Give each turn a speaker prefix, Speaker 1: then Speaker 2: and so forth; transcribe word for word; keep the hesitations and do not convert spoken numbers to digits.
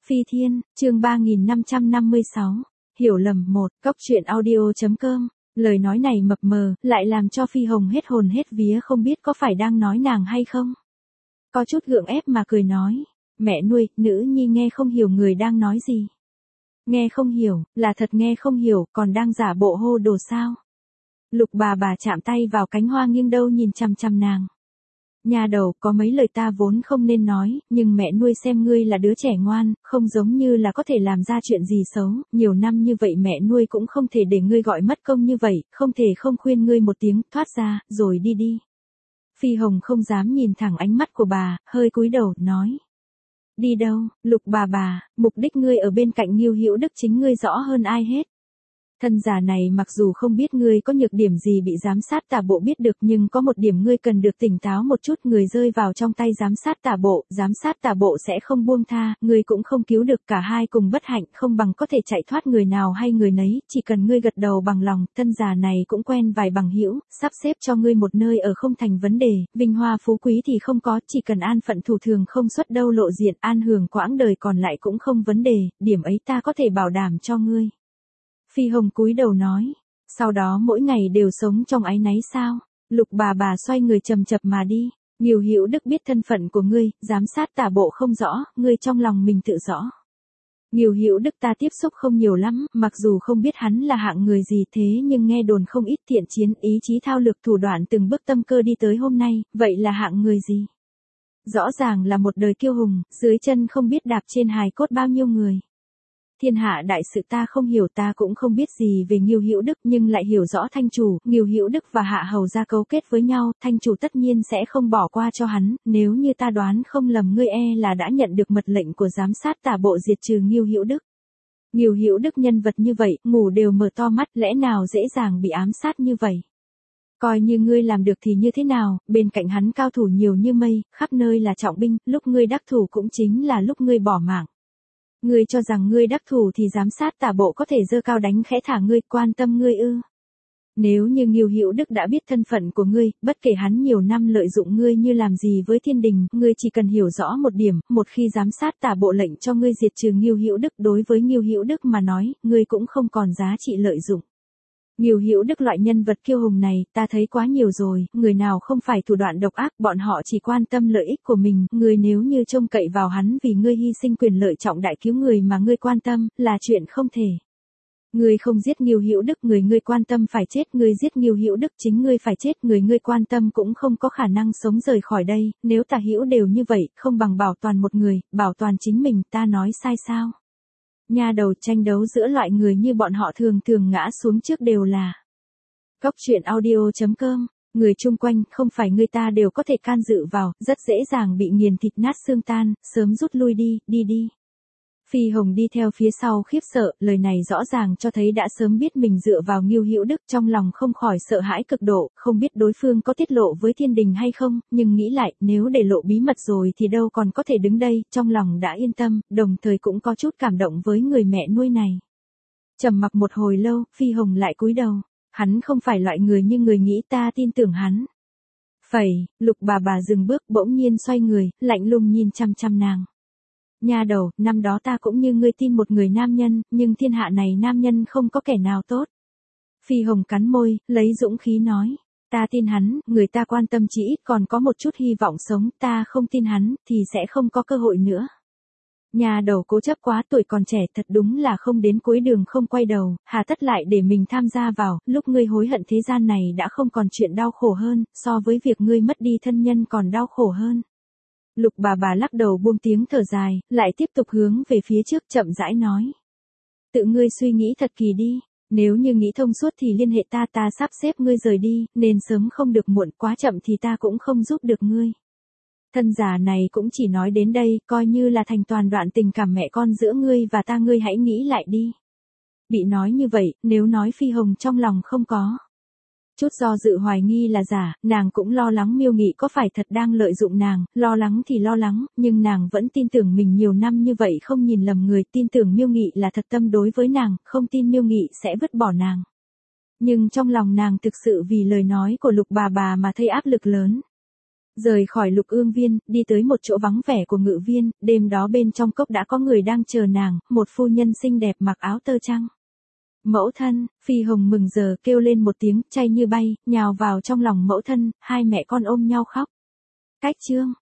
Speaker 1: Phi Thiên, chương ba nghìn năm trăm năm mươi sáu, hiểu lầm một, cốc truyện audio.com, lời nói này mập mờ, lại làm cho Phi Hồng hết hồn hết vía không biết có phải đang nói nàng hay không. Có chút gượng ép mà cười nói, mẹ nuôi, nữ nhi nghe không hiểu người đang nói gì. Nghe không hiểu, là thật nghe không hiểu, còn đang giả bộ hô đồ sao. Lục bà bà chạm tay vào cánh hoa nghiêng đâu nhìn chằm chằm nàng. Nhà đầu, có mấy lời ta vốn không nên nói, nhưng mẹ nuôi xem ngươi là đứa trẻ ngoan, không giống như là có thể làm ra chuyện gì xấu, nhiều năm như vậy mẹ nuôi cũng không thể để ngươi gọi mất công như vậy, không thể không khuyên ngươi một tiếng, thoát ra, rồi đi đi. Phi Hồng không dám nhìn thẳng ánh mắt của bà, hơi cúi đầu, nói. Đi đâu, Lục bà bà, mục đích ngươi ở bên cạnh Ngưu Hữu Đức chính ngươi rõ hơn ai hết. Thân giả này mặc dù không biết ngươi có nhược điểm gì bị giám sát tà bộ biết được nhưng có một điểm ngươi cần được tỉnh táo một chút, người rơi vào trong tay giám sát tà bộ, giám sát tà bộ sẽ không buông tha, ngươi cũng không cứu được, cả hai cùng bất hạnh, không bằng có thể chạy thoát người nào hay người nấy, chỉ cần ngươi gật đầu bằng lòng, thân giả này cũng quen vài bằng hữu, sắp xếp cho ngươi một nơi ở không thành vấn đề, vinh hoa phú quý thì không có, chỉ cần an phận thủ thường không xuất đâu lộ diện, an hưởng quãng đời còn lại cũng không vấn đề, điểm ấy ta có thể bảo đảm cho ngươi. Phi Hồng cúi đầu nói, sau đó mỗi ngày đều sống trong áy náy sao? Lục bà bà xoay người chầm chập mà đi, Ngưu Hữu Đức biết thân phận của ngươi, giám sát tả bộ không rõ, ngươi trong lòng mình tự rõ. Ngưu Hữu Đức ta tiếp xúc không nhiều lắm, mặc dù không biết hắn là hạng người gì thế nhưng nghe đồn không ít thiện chiến, ý chí thao lược thủ đoạn từng bước tâm cơ đi tới hôm nay, vậy là hạng người gì? Rõ ràng là một đời kiêu hùng, dưới chân không biết đạp trên hài cốt bao nhiêu người. Thiên hạ đại sự ta không hiểu, ta cũng không biết gì về Ngưu Hữu Đức nhưng lại hiểu rõ Thanh chủ, Ngưu Hữu Đức và Hạ Hầu gia cấu kết với nhau, Thanh chủ tất nhiên sẽ không bỏ qua cho hắn, nếu như ta đoán không lầm ngươi e là đã nhận được mật lệnh của giám sát tả bộ diệt trừ Ngưu Hữu Đức. Ngưu Hữu Đức nhân vật như vậy, ngủ đều mở to mắt, lẽ nào dễ dàng bị ám sát như vậy? Coi như ngươi làm được thì như thế nào, bên cạnh hắn cao thủ nhiều như mây, khắp nơi là trọng binh, lúc ngươi đắc thủ cũng chính là lúc ngươi bỏ mạng. Ngươi cho rằng ngươi đắc thủ thì giám sát tả bộ có thể giơ cao đánh khẽ thả ngươi, quan tâm ngươi ư? Nếu như Ngưu Hữu Đức đã biết thân phận của ngươi, bất kể hắn nhiều năm lợi dụng ngươi như làm gì với thiên đình, ngươi chỉ cần hiểu rõ một điểm, một khi giám sát tả bộ lệnh cho ngươi diệt trừ Ngưu Hữu Đức, đối với Ngưu Hữu Đức mà nói, ngươi cũng không còn giá trị lợi dụng. Ngưu Hữu Đức loại nhân vật kiêu hùng này, ta thấy quá nhiều rồi, người nào không phải thủ đoạn độc ác, bọn họ chỉ quan tâm lợi ích của mình, ngươi nếu như trông cậy vào hắn vì ngươi hy sinh quyền lợi trọng đại cứu người mà ngươi quan tâm, là chuyện không thể. Ngươi không giết Ngưu Hữu Đức, người ngươi quan tâm phải chết, ngươi giết Ngưu Hữu Đức chính ngươi phải chết, người ngươi quan tâm cũng không có khả năng sống rời khỏi đây, nếu tả hữu đều như vậy, không bằng bảo toàn một người, bảo toàn chính mình, ta nói sai sao? Nha đầu, tranh đấu giữa loại người như bọn họ thường thường ngã xuống trước đều là cốc truyện audio.com, người chung quanh, không phải người ta đều có thể can dự vào, rất dễ dàng bị nghiền thịt nát xương tan, sớm rút lui đi, đi đi. Phi Hồng đi theo phía sau khiếp sợ, lời này rõ ràng cho thấy đã sớm biết mình dựa vào Ngưu Hữu Đức, trong lòng không khỏi sợ hãi cực độ, không biết đối phương có tiết lộ với thiên đình hay không, nhưng nghĩ lại, nếu để lộ bí mật rồi thì đâu còn có thể đứng đây, trong lòng đã yên tâm, đồng thời cũng có chút cảm động với người mẹ nuôi này. Trầm mặc một hồi lâu, Phi Hồng lại cúi đầu, hắn không phải loại người như người nghĩ, ta tin tưởng hắn. Phẩy, Lục bà bà dừng bước, bỗng nhiên xoay người, lạnh lùng nhìn chăm chăm nàng. Nha đầu, năm đó ta cũng như ngươi tin một người nam nhân, nhưng thiên hạ này nam nhân không có kẻ nào tốt. Phi Hồng cắn môi, lấy dũng khí nói, ta tin hắn, người ta quan tâm chỉ ít còn có một chút hy vọng sống, ta không tin hắn, thì sẽ không có cơ hội nữa. Nhà đầu cố chấp quá, tuổi còn trẻ thật đúng là không đến cuối đường không quay đầu, hà tất lại để mình tham gia vào, lúc ngươi hối hận thế gian này đã không còn chuyện đau khổ hơn, so với việc ngươi mất đi thân nhân còn đau khổ hơn. Lục bà bà lắc đầu buông tiếng thở dài, lại tiếp tục hướng về phía trước chậm rãi nói. Tự ngươi suy nghĩ thật kỳ đi, nếu như nghĩ thông suốt thì liên hệ ta, ta sắp xếp ngươi rời đi, nên sớm không được muộn, quá chậm thì ta cũng không giúp được ngươi. Thân giả này cũng chỉ nói đến đây, coi như là thành toàn đoạn tình cảm mẹ con giữa ngươi và ta, ngươi hãy nghĩ lại đi. Bị nói như vậy, nếu nói Phi Hồng trong lòng không có chút do dự hoài nghi là giả, nàng cũng lo lắng Miêu Nghị có phải thật đang lợi dụng nàng, lo lắng thì lo lắng, nhưng nàng vẫn tin tưởng mình nhiều năm như vậy không nhìn lầm người, tin tưởng Miêu Nghị là thật tâm đối với nàng, không tin Miêu Nghị sẽ vứt bỏ nàng. Nhưng trong lòng nàng thực sự vì lời nói của Lục bà bà mà thấy áp lực lớn. Rời khỏi Lục Ương Viên, đi tới một chỗ vắng vẻ của Ngự Viên, đêm đó bên trong cốc đã có người đang chờ nàng, một phu nhân xinh đẹp mặc áo tơ trắng. Mẫu thân, Phi Hồng mừng giờ kêu lên một tiếng, chay như bay, nhào vào trong lòng mẫu thân, hai mẹ con ôm nhau khóc. Cách chương